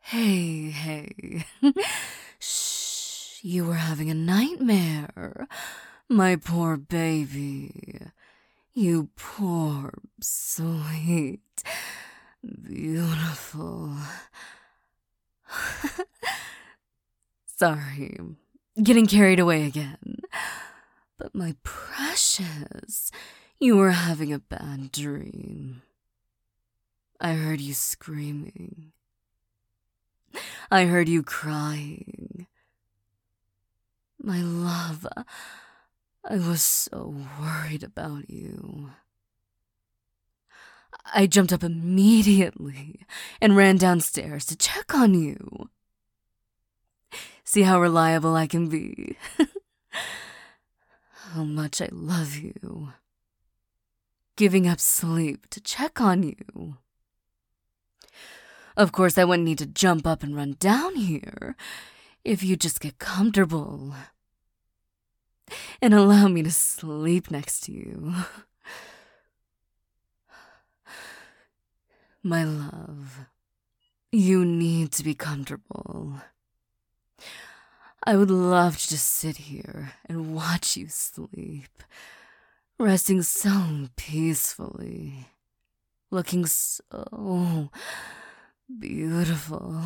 Hey. Shh, you were having a nightmare. My poor baby. You poor, sweet, beautiful. Sorry, getting carried away again. But my precious, you were having a bad dream. I heard you screaming. I heard you crying. My love, I was so worried about you. I jumped up immediately and ran downstairs to check on you. See how reliable I can be. How much I love you. Giving up sleep to check on you. Of course, I wouldn't need to jump up and run down here if you just get comfortable and allow me to sleep next to you. My love, you need to be comfortable. I would love to just sit here and watch you sleep, resting so peacefully, looking so beautiful.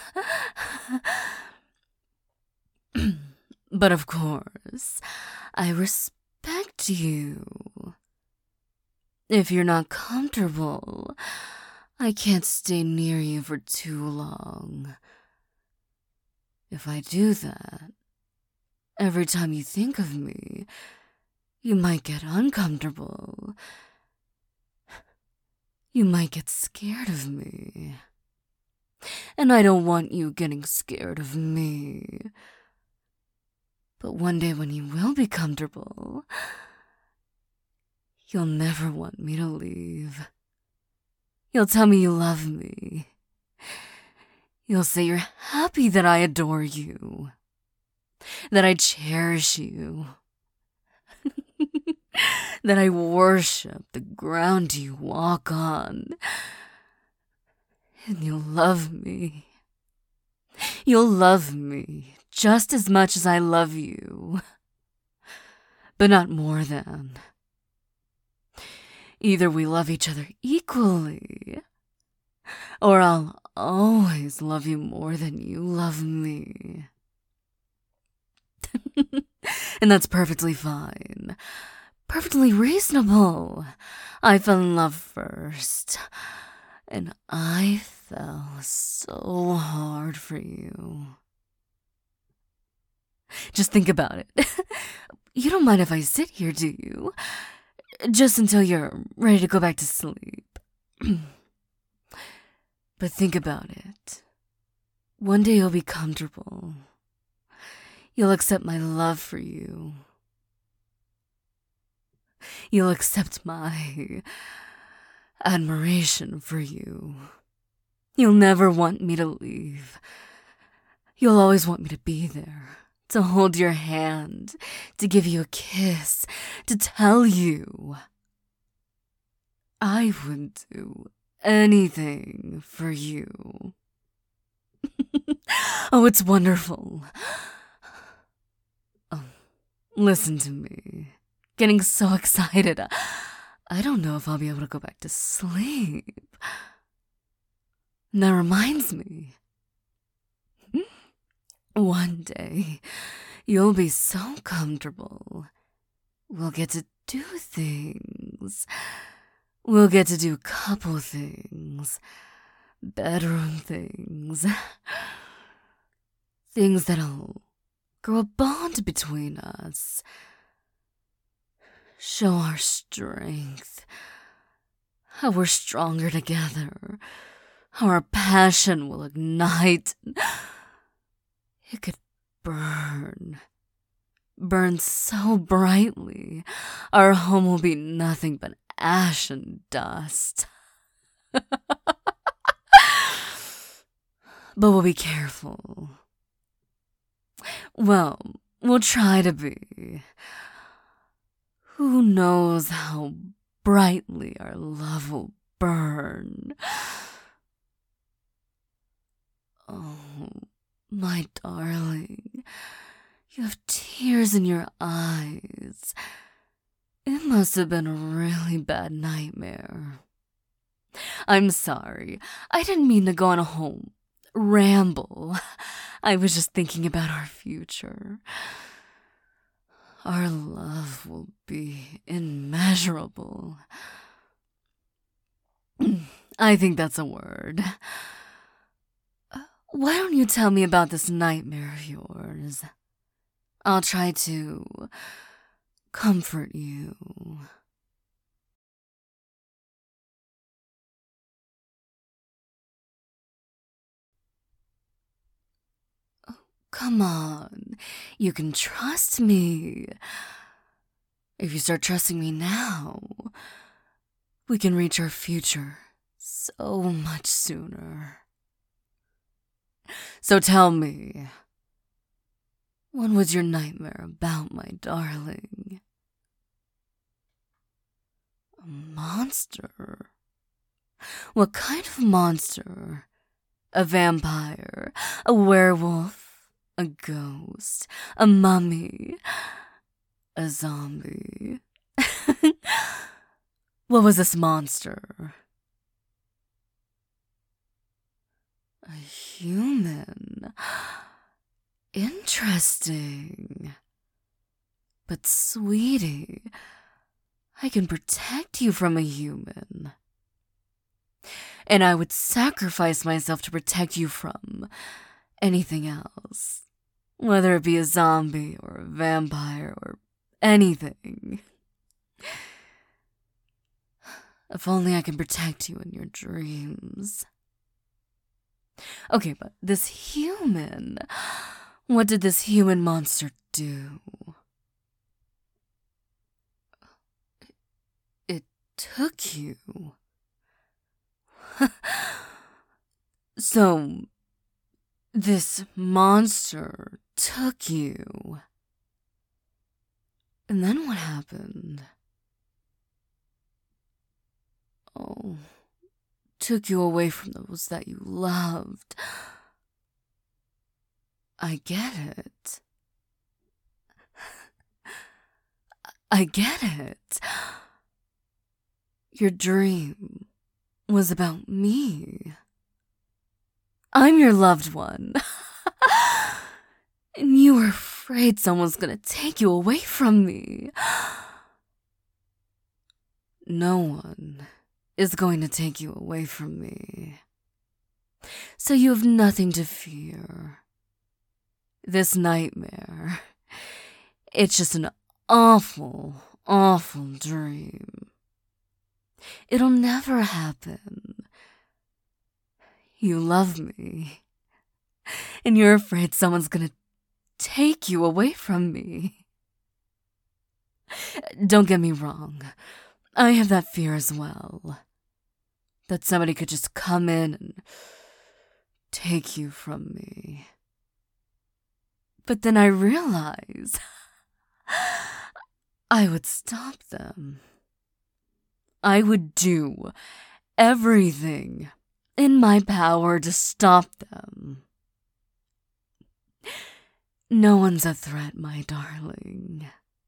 But of course, I respect you. If you're not comfortable, I can't stay near you for too long. If I do that, every time you think of me, you might get uncomfortable. You might get scared of me. And I don't want you getting scared of me. But one day when you will be comfortable, you'll never want me to leave. You'll tell me you love me. You'll say you're happy that I adore you, that I cherish you, that I worship the ground you walk on. And you'll love me. You'll love me just as much as I love you, but not more than. Either we love each other equally, or I'll always love you more than you love me. And that's perfectly fine. Perfectly reasonable. I fell in love first, and I fell so hard for you. Just think about it. You don't mind if I sit here, do you? Just until you're ready to go back to sleep. But think about it. One day you'll be comfortable. You'll accept my love for you. You'll accept my admiration for you. You'll never want me to leave. You'll always want me to be there, to hold your hand, to give you a kiss, to tell you I would do anything for you. Oh, it's wonderful. Oh, listen to me. Getting so excited. I don't know if I'll be able to go back to sleep. That reminds me. One day, you'll be so comfortable. We'll get to do things. We'll get to do couple things. Bedroom things. Things that'll grow a bond between us. Show our strength. How we're stronger together. How our passion will ignite. It could burn. Burn so brightly. Our home will be nothing but ash and dust. But we'll be careful. Well, we'll try to be. Who knows how brightly our love will burn? Oh, my darling, you have tears in your eyes. It must have been a really bad nightmare. I'm sorry. I didn't mean to go on a whole ramble. I was just thinking about our future. Our love will be immeasurable. I think that's a word. Why don't you tell me about this nightmare of yours? I'll try to comfort you. Come on, you can trust me. If you start trusting me now, we can reach our future so much sooner. So tell me, what was your nightmare about, my darling? A monster? What kind of monster? A vampire? A werewolf? A ghost? A mummy? A zombie? What was this monster? A human? Interesting. But sweetie, I can protect you from a human. And I would sacrifice myself to protect you from anything else. Whether it be a zombie or a vampire or anything. If only I can protect you in your dreams. Okay, but this human... What did this human monster do? It took you. So, this monster took you. And then what happened? Oh, took you away from those that you loved. I get it. I get it. Your dream was about me. I'm your loved one. And you were afraid someone's gonna take you away from me. No one is going to take you away from me. So you have nothing to fear. This nightmare, it's just an awful, awful dream. It'll never happen. You love me, and you're afraid someone's gonna take you away from me. Don't get me wrong, I have that fear as well. That somebody could just come in and take you from me. But then I realize I would stop them. I would do everything in my power to stop them. No one's a threat, my darling.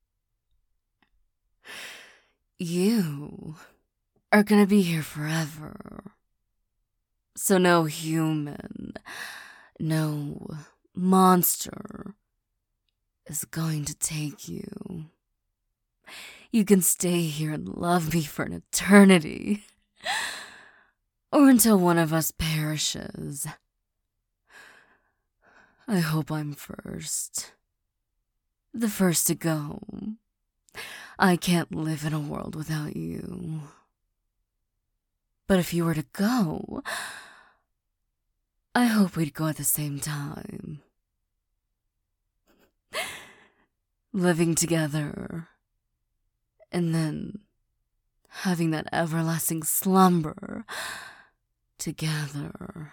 You are gonna be here forever. So no human, no monster is going to take you. You can stay here and love me for an eternity. Or until one of us perishes. I hope I'm first. The first to go. I can't live in a world without you. But if you were to go, I hope we'd go at the same time. Living together. And then having that everlasting slumber together.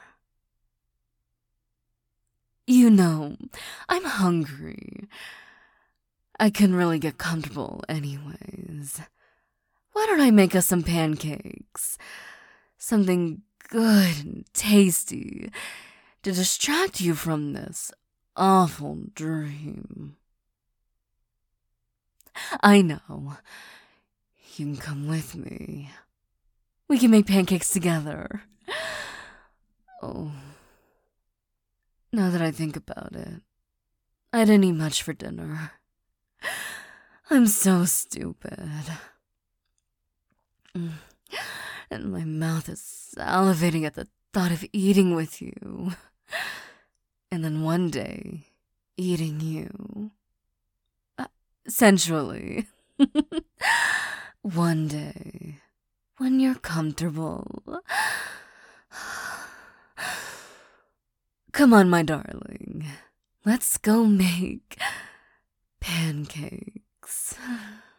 You know, I'm hungry. I couldn't really get comfortable anyways. Why don't I make us some pancakes? Something good and tasty to distract you from this awful dream. I know. You can come with me. We can make pancakes together. Oh. Now that I think about it, I didn't eat much for dinner. I'm so stupid. And my mouth is salivating at the thought of eating with you. And then one day, eating you. Sensually. One day, when you're comfortable. Come on, my darling. Let's go make pancakes.